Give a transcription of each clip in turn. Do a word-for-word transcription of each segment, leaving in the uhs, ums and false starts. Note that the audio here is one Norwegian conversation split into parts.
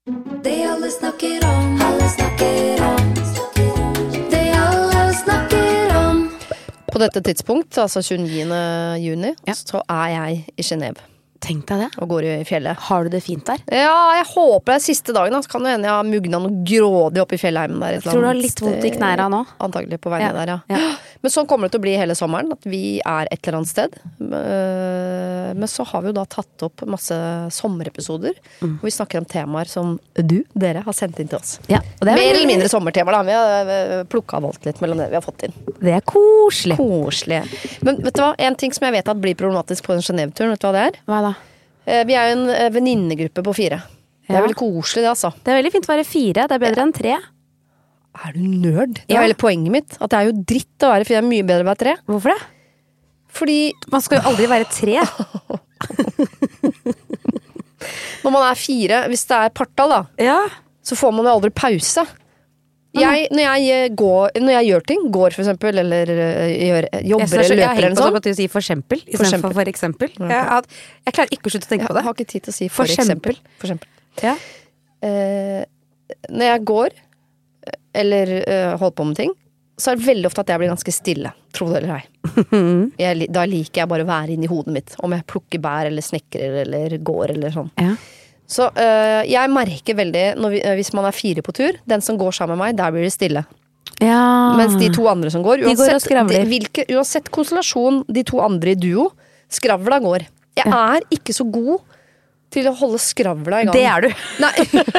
Det alle snakker om, alle snakker om, det alle snakker om. På dette tidspunkt, altså tjueniende juni, ja. Så er jeg i Genève. Tenk deg det. Og går i fjellet. Har du det fint der? Ja, jeg håper det er siste dagen. Så kan det hende jeg har mugna noe grådig opp i fjellheimen der. Tror du har litt vondt i knæra nå? Antagelig på vegne ja. der, ja. ja. Men sånn kommer det til å bli hele sommeren, at vi er et eller annet sted. Men så har vi jo da tatt opp masse sommerepisoder, mm. hvor vi snakker om temaer som du, dere, har sendt inn til oss. Ja, og det er mer eller mindre sommertemaer da. Vi har plukket og valgt litt mellom det vi har fått inn. Det er koselig. Koselig. Men vet du hva, en ting som jeg vet at blir problematisk på den Genève-turen, vet du hva det er? Hva da? Vi er jo en venninnegruppe på fire. Det er ja. veldig koselig det, altså. Det er veldig fint å være fire, det er bedre ja. enn tre. Er du nerd? Det er ja. hele poenget mitt. At det er jo dritt å være fire, det er mye bedre å være tre. Hvorfor det? Fordi man skal jo aldri være tre. Når man er fire, hvis det er partall da, ja. så får man jo aldri pause. Jeg, når, jeg går, når jeg gjør ting, går for eksempel, eller gjør, jobber eller løper eller sånn. Jeg har si for eksempel, i stedet for for eksempel. Okay. Jeg, jeg klarer ikke å slutte å tenke jeg på det. Jeg har ikke tid til å si for, for eksempel. For eksempel. Ja. Eh, når jeg går, eller uh, holder på med ting, så er det veldig ofte at jeg blir ganske stille, tro det eller ei. Jeg, da liker jeg bare å være inni hodet mitt, om jeg plukker bær eller snekrer eller går eller sånn. Ja. Så uh, jeg merker veldig, når vi, hvis man er fire på tur, den som går sammen med meg, der blir det stille. Ja. Mens de to andre som går, uansett, de går og skravler. De, hvilke, uansett konstellasjon, de to andre i duo, skravla går. Jeg ja. er ikke så god til å holde skravla i gang. Det er du. Nei.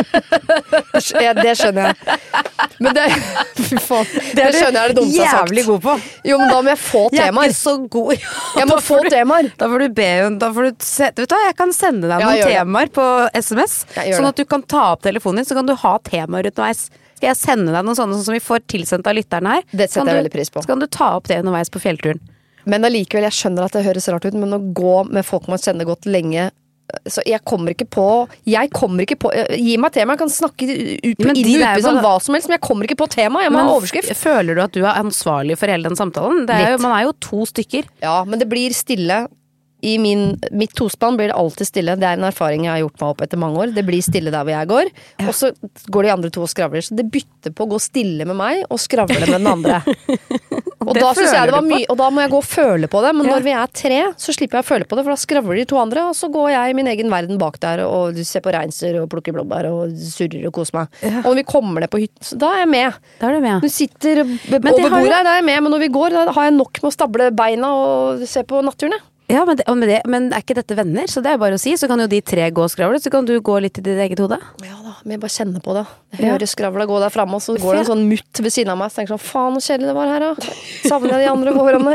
ja, det skjønner jeg. Men det, fy faen, det, det skjønner jeg er det dummeste jeg har sagt. Jævlig god på. Jo, men da må jeg få temaer. Jeg er ikke så god. Jeg må få temaer. Da får du be, da får du se, vet du hva, jeg kan sende deg ja, noen temaer på sms, sånn at du kan ta opp telefonen din, så kan du ha temaer underveis. Skal jeg sende deg noen sånne som vi får tilsendt av lytterne her? Det setter jeg veldig pris på. Så kan du ta opp det underveis på fjellturen. Men allikevel, jeg skjønner at det høres rart ut, men å gå med folk man kjenner godt lenge, så jeg kommer ikke på Jeg kommer ikke på Gi meg tema, jeg kan snakke ut på inn og ut som hva som helst, men jeg kommer ikke på tema, jeg må ha overskrift. Føler du at du er ansvarlig for hele den samtalen? Det er jo, man er jo to stykker. Ja, men det blir stille. I min, mitt tospann blir det alltid stille. Det er en erfaring jeg har gjort meg opp etter mange år. Det blir stille der hvor jeg går, og så går de andre to og skravler. Så det bytter på å gå stille med meg og skravle med den andre. Og da synes jeg det var mye, og da må jeg gå og føle på det. Men når vi er tre, så slipper jeg å føle på det, for da skravler de to andre, og så går jeg i min egen verden bak der og ser på reinser og plukker blåbær og surrer og koser meg. Ja. Og når vi kommer ned på hytten, så da er jeg med. Da er du med. Du sitter over bordet her, da er jeg med, men når vi går, da har jeg nok med å stable beina og se på naturen. Ja, men, det, men, det, men er ikke dette venner? Så det er bare å si, så kan jo de tre gå og skravle, så kan du gå litt i ditt eget hode. Ja da, men jeg bare kjenner på det. Jeg hører skravla gå der fremme, og så går det en sånn mutt ved siden av meg, så tenker jeg sånn, faen, så kjedelig det var her da. Savner jeg de andre hårene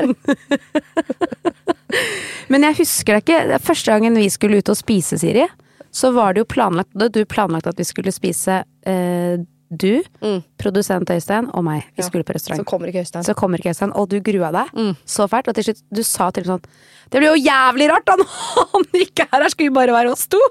der. Men jeg husker det ikke, første gangen vi skulle ut og spise, Siri, så var det jo planlagt, du planlagt at vi skulle spise eh, du, mm. produsent Øystein og meg. Vi ja. skulle på restaurant. Så kommer ikke Øystein. Så kommer ikke Øystein, og du grua deg mm. så fælt, og til slutt, du sa til sånn, det blir jo jævlig rart da, han ikke er her, skal vi bare være oss to.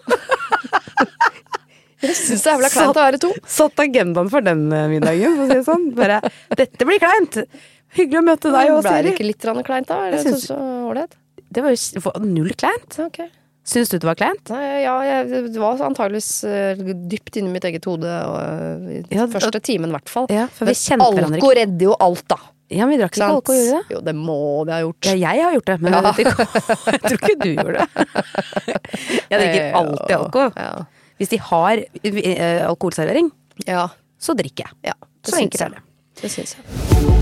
Jeg synes det er jævla kleint å være to. Satt agendaen for den middagen, for å si det sånn. Bare, dette blir kleint. Hyggelig å møte deg og Siri. Ble det ikke litt kleint da? Eller synes, så, så det var jo null kleint. Ok. Syns du det var kleint? Nei, ja, jeg, det var antageligvis uh, dypt inni mitt eget hode og, uh, i ja, første timen i hvert fall. Ja, for vi kjente hverandre ikke. Alko redder jo alt da. Ja, men vi drakk ikke alko, gjorde det? Jo, det må vi ha gjort. Ja, jeg har gjort det, men ja. jeg, vet ikke, jeg tror ikke du gjorde det. Jeg drikker alltid alko. Ja. Hvis de har uh, alkoholservering, ja. så drikker jeg. Ja, det så enkelt er det. Det synes jeg.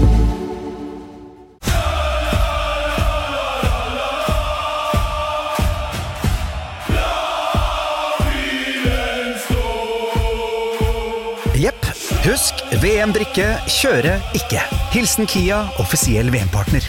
Jepp, husk, V M-drikke, kjøre ikke. Hilsen Kia, offisiell V M-partner.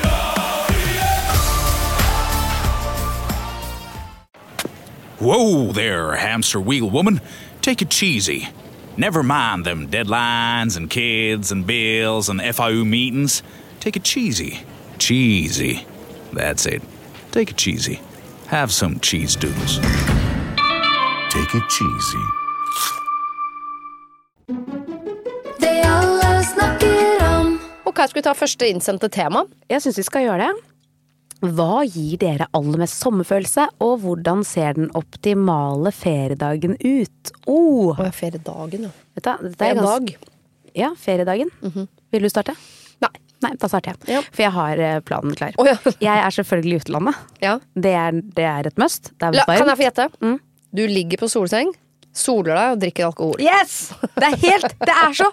Whoa there, hamster wheel woman. Take it cheesy. Never mind them deadlines and kids and bills and F I U meetings. Take it cheesy. Cheesy. That's it. Take it cheesy. Have some cheese doodles. Take it cheesy. Ok, skal vi ta første innsendte tema? Jeg synes vi skal gjøre det. Hva gir dere aller mest sommerfølelse, og hvordan ser den optimale feriedagen ut? Oh! Og feriedagen, ja. Vet du, dette er En gans- dag. Ja, feriedagen. Vil du starte? Nei. Nei, da starter jeg. Ja. For jeg har eh, planen klar. Å, ja. Jeg er selvfølgelig i utlandet. Ja. Det er, det er et must. Det er La, varmt. kan jeg få gjette? Mm. Du ligger på solseng, soler deg og drikker alkohol. Yes! Det er helt, det er så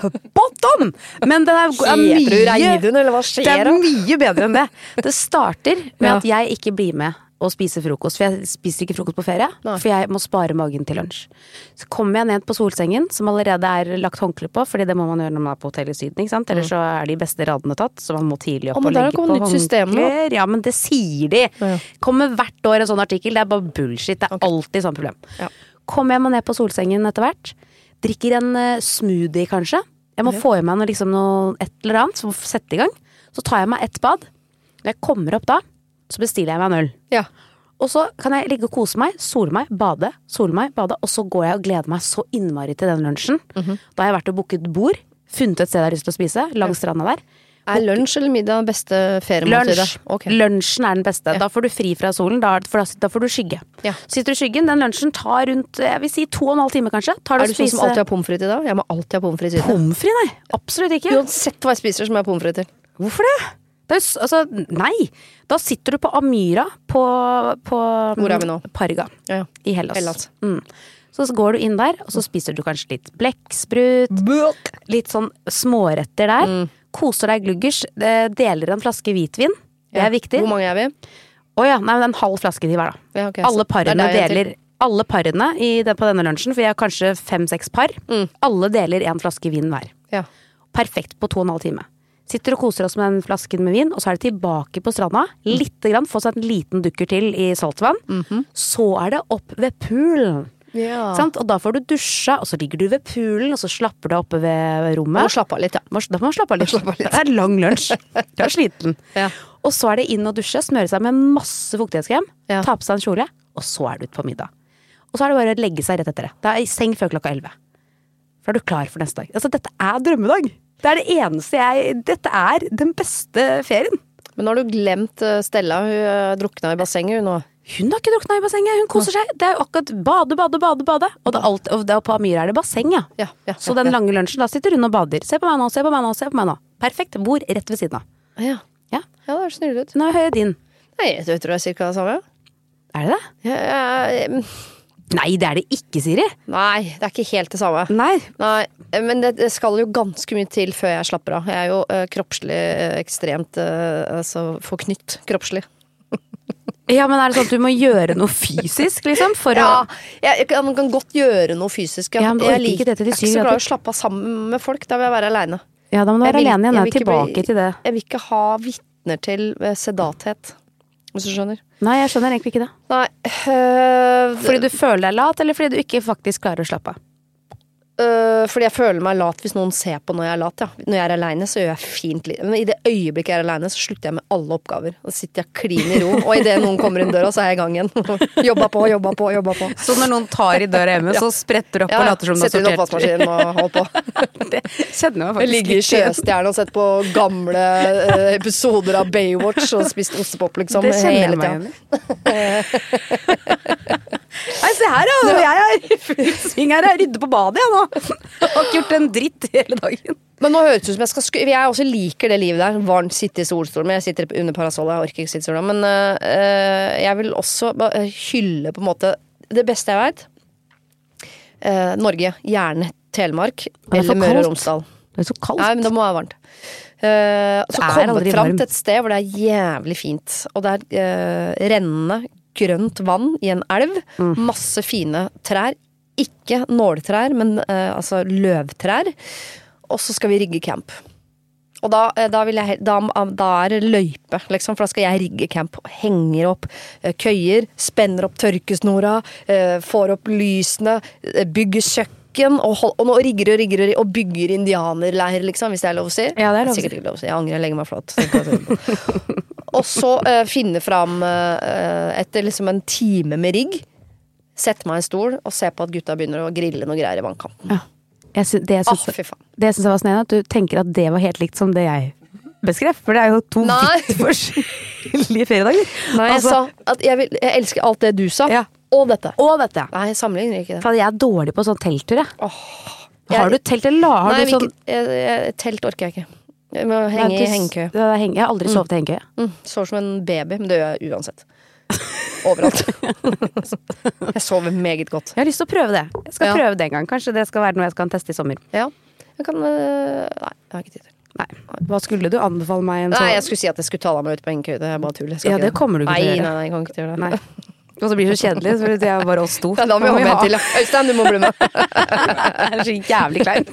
spot on! Men det er, er Heter du mye, Reidun, eller hva det skjer er da? mye bedre enn det. Det starter med Ja. at jeg ikke blir med og spiser frokost, for jeg spiser ikke frokost på ferie, Nei. for jeg må spare magen til lunsj. Så kommer jeg ned på solsengen, som allerede er lagt håndkle på, fordi det må man gjøre når man er på hotell i Syden, ikke sant? Ellers så er de beste radene tatt, så man må tidlig opp Å, men og der har legge på kommet nytt system nå. håndklær. Ja, men det sier de. Ja. Kommer hvert år en sånn artikkel, det er bare bullshit, det er alltid sånn problem. Ja. Kommer jeg meg ned på solsengen etter hvert, drikker en uh, smoothie kanskje, jeg må få i meg noe, liksom, noe, et eller annet, så sette i gang, så tar jeg meg et bad, når jeg kommer opp da, så bestiller jeg meg en øl. Ja. Og så kan jeg ligge og kose meg, sole meg, bade, sole meg, bade, og så går jeg og gleder meg så innmari til den lunsjen. Da har jeg vært og booket bord, funnet et sted jeg har lyst til å spise, langs stranda der. Er lunsj eller middag beste feriemåltidet? Lunsj. Ok. Lunsjen er den beste. Da får du fri fra solen, da, for da, da får du skygge. Ja. Sitter du i skyggen, den lunsjen tar rundt, jeg vil si to og en halv time kanskje. Tar Er du du sånn som alltid har pommes frites i dag? Jeg må alltid ha pommes frites i dag. Pommes frites, nei. Absolutt ikke. Uansett hva jeg spiser, så må jeg ha pommes frites. Hvorfor det? Det er, jo s- altså, nei. Da sitter du på Amyra på, på Hvor er vi nå? Parga Ja, ja. i Hellas. Hellas. Mm. Så går du inn der, og så spiser du kanskje litt blekksprut, litt sånn småretter der. Mm. Koser deg gluggers, eh, deler en flaske hvitvin. Det er viktig. Hvor mange er vi? Å ja, nei, men en halv flaske til hver da. Ja, ok, Alle så parene det er deg en til. deler Alle parene i den, på denne lunsjen, for jeg har kanskje fem-seks par, Mm. alle deler en flaske vin hver. Ja. Perfekt på to og en halv time. Sitter og koser oss med den flasken med vin, og så er det tilbake på stranda. Litt grann, få seg en liten dukker til i saltvann. Så er det opp ved poolen. Ja. Sant? Og da får du dusja, og så ligger du ved poolen, og så slapper du oppe ved rommet. Må slappe av litt, ja. Må- Da må man slappe av litt. Slappe av litt. Det er lang lunsj. Du er sliten. Ja. Og så er det inn og dusje, smøre seg med masse fuktighetskrem, Ja. ta på seg en kjole, og så er du ute på middag. Og så er det bare å legge seg rett etter det. Det er i seng før klokka elleve. For er du klar for neste dag. Altså, dette er drømmedag. Det er det eneste jeg Dette er den beste ferien. Men nå har du glemt eh, Stella, hun eh, drukna i bassenget hun nå. Hun har ikke drukna i bassenget, hun koser seg. Det er jo akkurat bade, bade, bade, bade. Og, det er alt, og det er på Amyra er det basseng, ja. Ja, ja, Så ja, den ja. lange lunsjen, da sitter hun og bader. Se på meg nå, se på meg nå, se på meg nå. Perfekt. Bord rett ved siden av. Ja. Ja. Ja, det er snillere ut. Nå hører jeg din. Nei, jeg tror det er cirka det samme. Er det det? Ja, ja, Nei, det er det ikke, Siri. nei, det er ikke helt det samme. Nei. Nei, men det, det skal jo ganske mye til før jeg slapper av. Jeg er jo eh, kroppslig eh, ekstremt eh, altså forknytt kroppslig. Ja, men er det sånn at du må gjøre noe fysisk, liksom? For Ja, å jeg, jeg kan, kan godt gjøre noe fysisk. Ja, men du jeg orker ikke det til de jeg er ikke syv så glad i grader. å slappe av sammen med folk. Da vil jeg være aleine. Ja, da må du være Jeg vil- alene igjen. jeg Jeg vil er ikke tilbake bli- til det. Jeg vil ikke ha vitner til eh, sedathet. Hvis du skjønner. Nei, jeg skjønner egentlig ikke det. Nei øh, Fordi du føler deg lat, eller fordi du ikke faktisk klarer å slappe av? øh, Fordi jeg føler meg lat hvis noen ser på når jeg er lat, ja. Når jeg er aleine, så gjør jeg fint liv. Men i det øyeblikket jeg er aleine, så slutter jeg med alle oppgaver. Da sitter jeg klin i ro. Og idet noen kommer inn døra, så er jeg i gang igjen. Jobba på, jobba på, jobba på. Så når noen tar i døra hjemme, så spretter du opp Ja, og later som du har setter ut sortert? oppvaskmaskinen og holder på. Det kjenner jeg Jeg faktisk ligger i litt igjen. Sjøstjerne og sett på gamle øh, episoder av Baywatch og spist ostepop, liksom. Det kjenner jeg hele meg tiden. igjen i. Nei, se her, ja! Jeg er i full sving her. Jeg rydder på badet, jeg nå. Jeg har ikke gjort en dritt hele dagen. Men nå høres det ut som jeg skal skru... Jeg også liker det livet der. Varmt sitte i solstolen. Men jeg sitter under parasollet. Jeg orker ikke sitte i sola. Men øh, jeg vil også bare hylle på en måte det beste jeg vet. Uh, Norge. Gjerne Telemark. det er for Eller Møre kaldt. og Romsdal. Det er så kaldt. Nei, men det må være varmt. Uh, så Det er kommet aldri fram varmt. til et sted hvor det er jævlig fint. Og det er uh, rennende, grønt vann i en elv. Mm. Masse fine trær. Ikke nåletrær, men uh, altså løvtrær. Og så skal vi rigge camp. Og da, eh, da, vil jeg, he- da, da er det løype, liksom, for da skal jeg rigge camp. Henger opp eh, køyer, spenner opp tørkesnora, eh, får opp lysene, eh, bygger kjøkken, og, hold, og nå rigger og rigger og, rigger, og bygger indianerleir, liksom, hvis det er lov å si. Ja, det er lov å si. Sikkert ikke lov å si. Jeg angrer, jeg legger meg flat. Og så eh, finne fram eh, etter liksom en time med rigg, sette meg i en stol og se på at gutta begynner å grille noe greier i vannkanten. Ja. Jeg sy det jeg Åh, syns fy faen. det jeg syns var fascinerende, at du tenker at det var helt likt som det jeg kjempeskreff, for det er jo to Nei. vidt forskjellige feriedager. Nei, jeg Altså, sa at jeg, vil, jeg elsker alt det du sa, Ja. og dette. og dette. Nei, jeg sammenligner ikke det. Faen, jeg er dårlig på sånn telttur, jeg. Jeg- Har du telt, eller la- har Nei, du sånn... ikke, jeg, jeg, telt orker jeg ikke. Jeg må henge Nei, i du- hengekø. Det er henge- Jeg har aldri sovet i hengekøye. Mm, Sover som en baby, men det gjør jeg uansett. Overalt. Jeg sover meget godt. Jeg har lyst til å prøve det. Jeg skal Ja. prøve det en gang. Kanskje det skal være noe jeg skal teste i sommer. Ja. Jeg kan øh, Nei, jeg har ikke tid til. Nei. Hva skulle du anbefale meg? En Nei, sånn- jeg skulle si at jeg skulle ta deg med ut på hengekøye. Det er bare tull. Jeg skal Ja, ikke det kommer du ikke nei, til å gjøre. Nei, nei, jeg kan ikke gjøre det. Nei. Og så blir det så kjedelig, for det er bare oss to. Ja, da må vi ha med en til, ja. Øystein, du må bli med. Det er så jævlig kleint.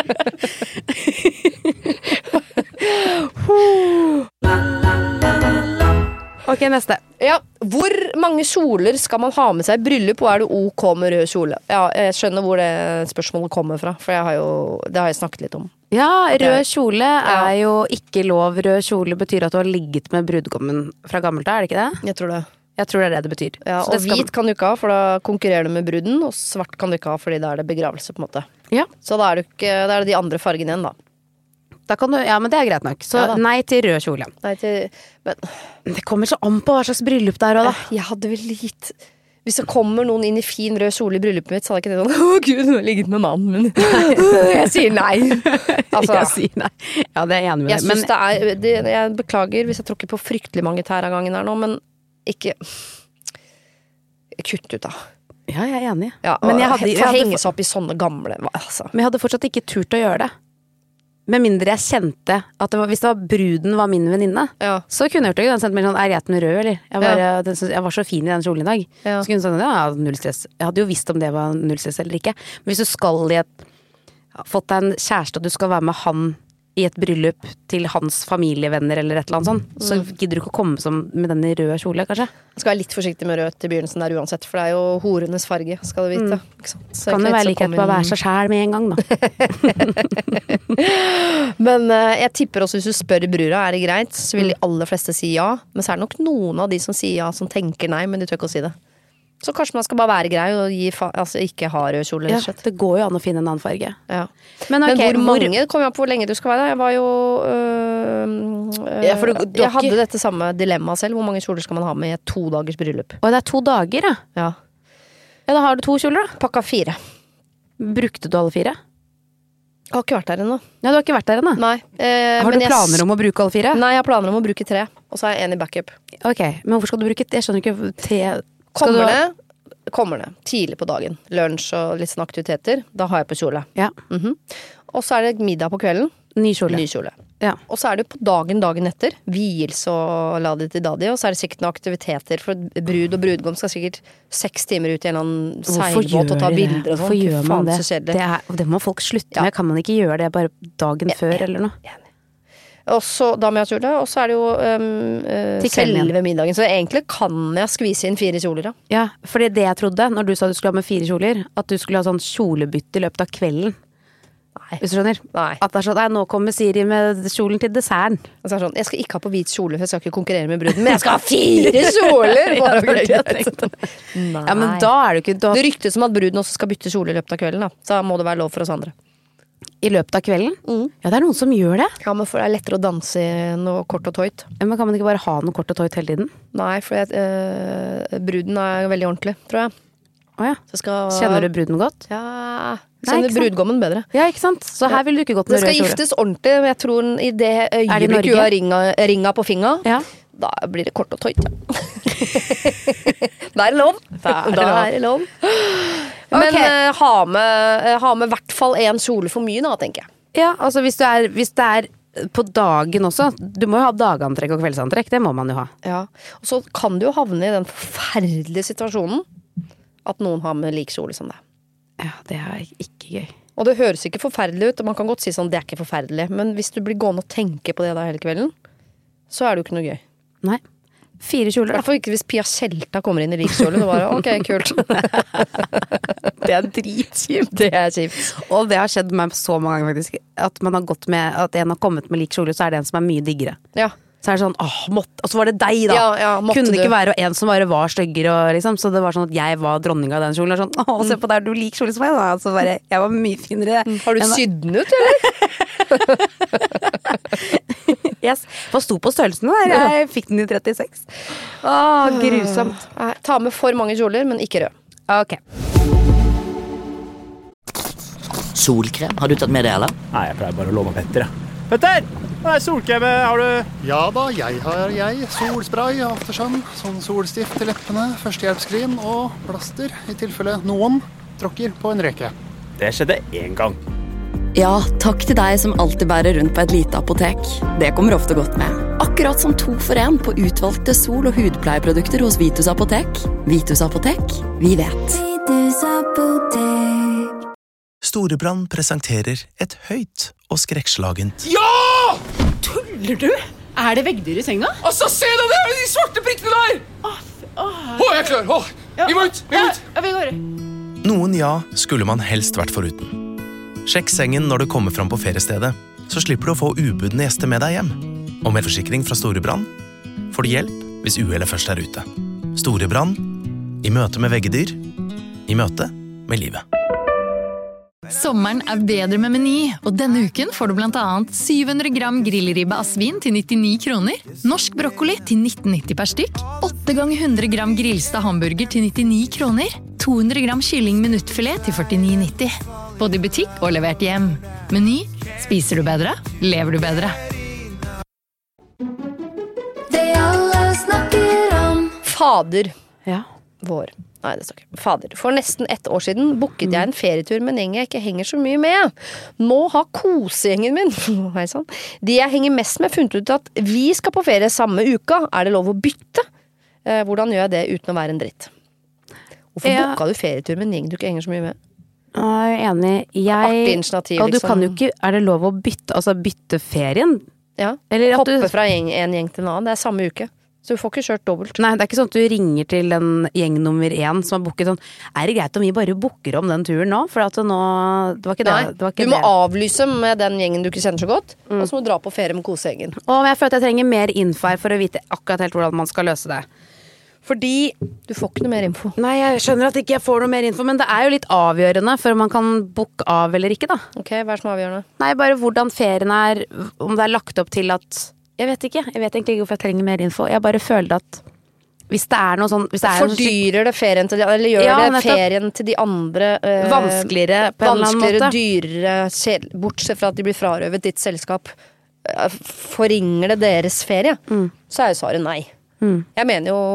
Ok, neste. Ja, Hvor mange kjoler skal man ha med seg i bryllup, og er det ok med rød kjole? Ja, jeg skjønner hvor det spørsmålet kommer fra, for jeg har jo, det har jeg snakket litt om. Ja, rød kjole er jo ikke lov. Rød kjole betyr at du har ligget med brudgommen fra gammelt av, er det ikke det? Jeg tror det. Jeg tror det er det det betyr. Ja, Så og det skal- hvit kan du ikke ha, for da konkurrerer du med bruden, og svart kan du ikke ha, fordi da er det begravelse, på en måte. Ja, Så da er, du ikke, da er det de andre fargene igjen, da. da kan du, ja, men det er greit nok. Så Ja da. nei til rød kjole. Nei, til, men Det kommer så an på hva slags bryllup det er også, da. jeg hadde vel litt Hvis det kommer noen inn i fin rød kjole i bryllupet mitt, så hadde jeg ikke det sånn Å gud, hun har ligget med mannen min. Jeg sier nei. Altså, jeg sier nei. Ja, det er jeg enig med jeg deg. Men synes det er det, Jeg beklager hvis jeg tråkker på fryktelig mange tær av gangen her nå, men ikke Kutt ut, da. ja, jeg er enig. Ja, men, jeg hadde, for jeg, å hadde, henge seg opp i sånne gamle hva, altså. men jeg hadde fortsatt ikke turt å gjøre det. Med mindre jeg kjente at det var, hvis det var bruden var min venninne, Ja. så kunne jeg gjort det. Den sendte meg sånn, er retten rød, eller? Jeg, bare, den, synes- jeg var så fin i den kjolen i dag. Ja. Så kunne hun sånn, ja, null stress. Jeg hadde jo visst om det var null stress eller ikke. Men hvis du skal i et, fått deg en kjæreste, og du skal være med han i et bryllup til hans familievenner eller et eller annet sånt, så gidder du ikke å komme som med den i rød kjole, kanskje? Jeg skal være litt forsiktig med rødt i begynnelsen der uansett, for det er jo horenes farge, skal du vite. Ikke sant? Så Kan det ikke være så likhet kom på å være inn- seg sjæl med en gang, da? Men eh, jeg tipper også hvis du spør brura, er det greit, så vil de aller fleste si ja. Men så er det nok noen av de som sier ja, som tenker nei, men de tør ikke å si det. Så kanskje man skal bare være grei og gi fa altså, ikke ha rød kjole, Ja, rett og slett. det går jo an å finne en annen farge. Ja. Men, Men ok, hvor mange kommer an på hvor lenge du skal være der. Jeg var jo øh, øh, Ja, for du- du har Jeg hadde ikke- dette samme dilemmaet selv. Hvor mange kjoler skal man ha med i et to dagers bryllup? Og det er to dager, ja. Ja. Ja, da har du to kjoler, da. Pakka fire. Brukte du alle fire? Jeg har ikke vært der ennå. Ja, du har ikke vært der ennå? Nei. Eh, Har men du jeg planer s- om å bruke alle fire? Nei, jeg har planer om å bruke tre. Og så har jeg en i backup. Ok, men hvorfor skal du bruke Jeg skjønner ikke te... Skal Kommer du- det, kommer det tidlig på dagen. Lunsj og litt sånne aktiviteter. Da har jeg på kjole. Ja, Mhm. Og så er det middag på kvelden. ny kjole. Ny kjole. Ja. Og så er det på dagen dagen etter. Vielse og la det til daddy. Og så er det sikkert noen aktiviteter, for brud og brudgom skal sikkert seks timer ut i en eller annen Hvorfor seilbåt og ta gjør de det? bilder og sånn. Hvorfor Fy gjør faen, man det? så kjedelig. Det, er, det må folk slutte Ja. med. Kan man ikke gjøre det bare dagen før eller noe? Og så da må jeg ha kjole, og så er det jo um, uh, Til kvelden igjen. selve middagen. Så egentlig kan jeg skvise inn fire kjoler, ja. Ja, for det er det jeg trodde når du sa du skulle ha med fire kjoler. At du skulle ha sånn kjolebytte i løpet av kvelden. Nei. Hvis du skjønner? Nei. At det er sånn, nei, nå kommer Siri med kjolen til desserten. Og så er det sånn, jeg skal ikke ha på hvit kjole, for jeg skal ikke konkurrere med bruden, men jeg skal ha fire kjoler! Bare, Ja, det var det jeg greit. tenkte. Nei. Ja, men da er det ikke da, Det ryktes om at bruden også skal bytte kjole i løpet av kvelden, da. Så da må det være lov for oss andre. I løpet av kvelden? Mm. Ja, det er noen som gjør det. Ja, men for det er lettere å danse i noe kort og tøyt. Ja, men kan man ikke bare ha noe kort og tøyt hele tiden? Nei, for jeg, eh, bruden er veldig ordentlig, tror jeg. Å ja. Så skal, Kjenner du bruden godt? Ja, Nei, kjenner ikke sant? brudgommen bedre. Ja, ikke sant? Så her ville du ikke gått Det med skal rød kjole. giftes ordentlig, men jeg tror i det Er det i øyeblikket Norge? hun har ringa, ringa på finga, Ja. da blir det kort og tøyt, ja. Da er det lov. Da er det Da lov. er det lov. Men Ok. eh, ha med eh, ha med i hvert fall én kjole for mye, da, tenker jeg. Ja, altså hvis, du er, hvis det er på dagen også. Du må jo ha dagantrekk og kveldsantrekk, det må man jo ha. Ja. Og så kan du jo havne i den forferdelige situasjonen at noen har med lik kjole som deg. Ja, det er ikke gøy. Og det høres ikke forferdelig ut, og man kan godt si sånn, det er ikke forferdelig, men hvis du blir gående og tenke på det da hele kvelden, så er det jo ikke noe gøy. Nei. Fire I kjoler, hvert fall ikke hvis Pia Tjelta kommer inn i lik kjole, det bare, ok, kult. Det er dritkjipt. Det er kjipt. Og det har skjedd meg så mange ganger faktisk. At man har gått med, at en har kommet med lik kjole, så er det en som er mye diggere. Ja. Så er det sånn, åh, måtte, og så var det deg da. Ja, ja, måtte Kunne det ikke du. være en som bare var styggere, og liksom, så det var sånn at jeg var dronninga av den kjolen. Og sånn, åh, se på der, du lik kjole som meg da. Så bare, jeg var mye finere. Har du enn- sydd den ut, eller? Yes. Hva sto på størrelsen der? Jeg fikk den i trettiseks. Åh, grusomt. Nei, ta med for mange kjoler, men ikke rød. Ok. Solkrem, har du tatt med det, eller? Nei, jeg pleier bare å låne Petter, ja. Petter! Hva er solkrem? Har du... Ja da, jeg har jeg. Solspray, aftersun, sånn solstift til leppene, førstehjelpskrin og plaster, i tilfelle noen tråkker på en reke. Det skjedde en gang. Ja, takk til deg som alltid bærer rundt på et lite apotek. Det kommer ofte godt med. Akkurat som to for en på utvalgte sol- og hudpleieprodukter hos Vitus Apotek. Vitus Apotek, vi vet. Vitus Apotek. Storebrand presenterer et høyt og skrekkslagent. Ja! Tuller du? Er det veggdyr i senga? Altså, se det der, de svarte prikkene der! Åh, åh. Åh, jeg er klar. Åh, ja. Vi må ut, vi må ut. Ja, vi går. Noen ja skulle man helst vært foruten. Sjekk sengen når du kommer fram på feriestedet, så slipper du å få ubudne gjester med deg hjem. Og med forsikring fra Storebrand får du hjelp hvis uhellet først er ute. Storebrand, i møte med veggedyr, i møte med livet. Sommeren er bedre med Meny, og denne uken får du blant annet syv hundre gram grillribbe av svin til nittini kroner, norsk brokkoli til nitten nitti per stykk, åtte ganger hundre gram grillsta hamburger til nittini kroner, to hundre gram kylling minuttfilet til førtini nitti. Både i butikk og levert hjem. Meny, spiser du bedre, lever du bedre. Det alle snakker om. Fader. Ja. Vår. Nei, det står ikke. Fader. For nesten ett år siden booket jeg en ferietur med en gjeng jeg ikke henger så mye med. Nå har kosegjengen min, hei sann, de jeg henger mest med, funnet ut at vi skal på ferie samme uka. Er det lov å bytte? Eh, hvordan gjør jeg det uten å være en dritt? Hvorfor ja. Booka du ferietur med en gjeng du ikke henger så mye med? Jeg er enig. Jeg, Artig initiativ, og du liksom. Kan jo ikke, er det lov å bytte, altså bytte ferien? Ja, Eller hoppe du, fra gjeng, en gjeng til en annen. Det er samme uke. Så du får ikke kjørt dobbelt. Nei, det er ikke sånn at du ringer til en gjeng nummer én som har booket sånn, er det greit om vi bare booker om den turen nå? For at det nå, det var ikke det. Nei, det, var ikke du må det. avlyse med den gjengen du ikke kjenner så godt, mm. og så må du dra på ferie med kosegjengen. Og jeg føler at jeg trenger mer info her for å vite akkurat helt hvordan man skal løse det. Fordi du får ikke noe mer info. Nei, jeg skjønner at ikke jeg får noe mer info, men det er jo litt avgjørende før man kan booke av eller ikke da. Ok, hva er som er avgjørende? Nei, bare hvordan ferien er, om det er lagt opp til at, jeg vet ikke, jeg vet egentlig ikke hvorfor jeg trenger mer info. Jeg bare føler at hvis det er noe sånn hvis det er fordyrer det ferien til de, eller gjør ja, det ferien til de andre øh, vanskeligere på en eller annen måte. Vanskeligere, dyrere, bortsett fra at de blir frarøvet ditt selskap. Forringer det deres ferie? Mm. Så er jo svaret nei. Mm. Jeg mener jo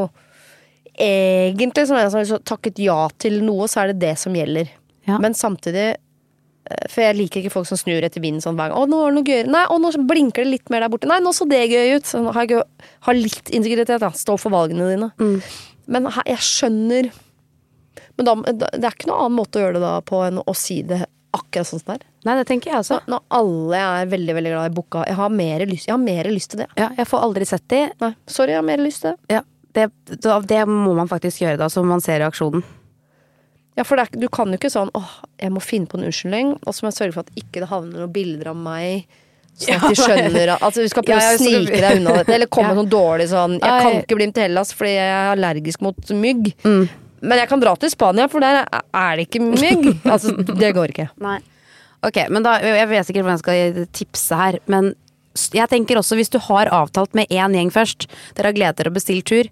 egentlig som en som har takket ja til noe, så er det det som gjelder. Ja. Men samtidig, for jeg liker ikke folk som snur etter vinden sånn hver gang. Å, nå er det noe gøyere. Nei, å, nå blinker det litt mer der borte. Nei, nå så det gøy ut. Så har jeg har litt integritet, da. Stå for valgene dine. Mm. Men jeg skjønner Men da, det er ikke noen annen måte å gjøre det da på enn å si det akkurat sånn som det er. Nei, det tenker jeg også. Når alle er veldig, veldig glad i boka. Jeg har mer lyst, jeg har mer lyst til det. Ja, jeg får aldri sett det. Nei, sorry, jeg har mer lyst til det. Ja, det, det må man faktisk gjøre da, så man ser reaksjonen. Ja, for det er, du kan jo ikke sånn, åh, jeg må finne på en unnskyldning, og så må jeg sørge for at ikke det havner noen bilder av meg, sånn at de skjønner at altså, vi skal prøve ja, å snike deg unna dette, eller komme ja. Noe dårlig sånn, jeg kan ikke bli med til Hellas fordi jeg er allergisk mot mygg, mm. men jeg kan dra til Spania, for der er det ikke mygg. Altså, det går ikke. Nei. Ok, men da, jeg vet ikke hvordan jeg skal tipse her, men jeg tenker også, hvis du har avtalt med en gjeng først, dere har gledet dere å bestille tur,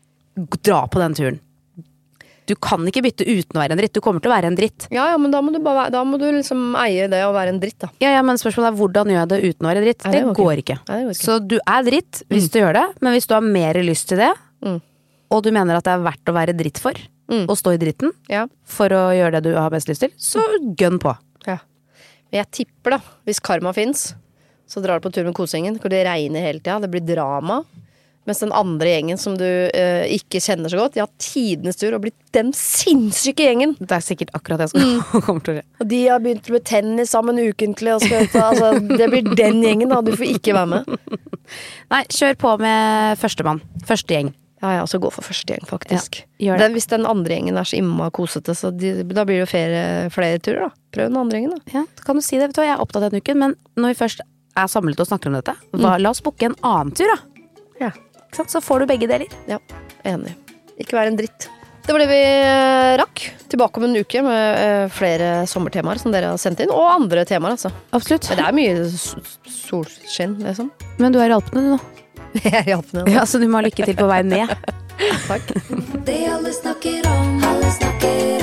dra på den turen. Du kan ikke bytte uten å være en dritt. Du kommer til å være en dritt. Ja, ja, men da må du, bare, da må du liksom eie det å være en dritt, da. Ja, ja, men spørsmålet er hvordan gjør jeg det uten å være dritt? Det, det, går ikke. Nei, det går ikke. Så du er dritt hvis mm. du gjør det, men hvis du har mer lyst til det, mm. og du mener at det er verdt å være dritt for, mm. og stå i dritten, ja. For å gjøre det du har best lyst til, så gønn på. Ja. Men jeg tipper da, hvis karma finnes, så drar du på tur med kosengen, hvor det regner hele tida, det blir drama. Mens den andre gjengen som du uh, ikke kjenner så godt, de har tidenes tur og blitt den sinnssyke gjengen. Det er sikkert akkurat det jeg skal mm. komme til. Og de har begynt med tennis sammen ukentlig. Og skal, altså, det blir den gjengen da, du får ikke være med. Nei, kjør på med førstemann. Første gjeng. Ja, ja, så gå for første gjeng faktisk. Ja, den, hvis den andre gjengen er så imma kosete, så de, da blir det jo flere, flere turer da. Prøv den andre gjengen da. Ja, kan du si det. Vet du, jeg er opptatt av den uken, men når vi først er samlet og snakker om dette, hva, mm. la oss booke en annen tur da. Ja. Så får du begge deler. Ja, enig. Ikke være en dritt. Det var det vi rakk. Tilbake om en uke med flere sommertemaer som dere har sendt inn, og andre temaer, altså. Absolutt. Men det er mye solskinn, liksom. Men du er i Alpene, du nå. Jeg er i Alpene. Ja, så du må ha lykke til på vei ned. Takk. Det alle snakker om, alle snakker om.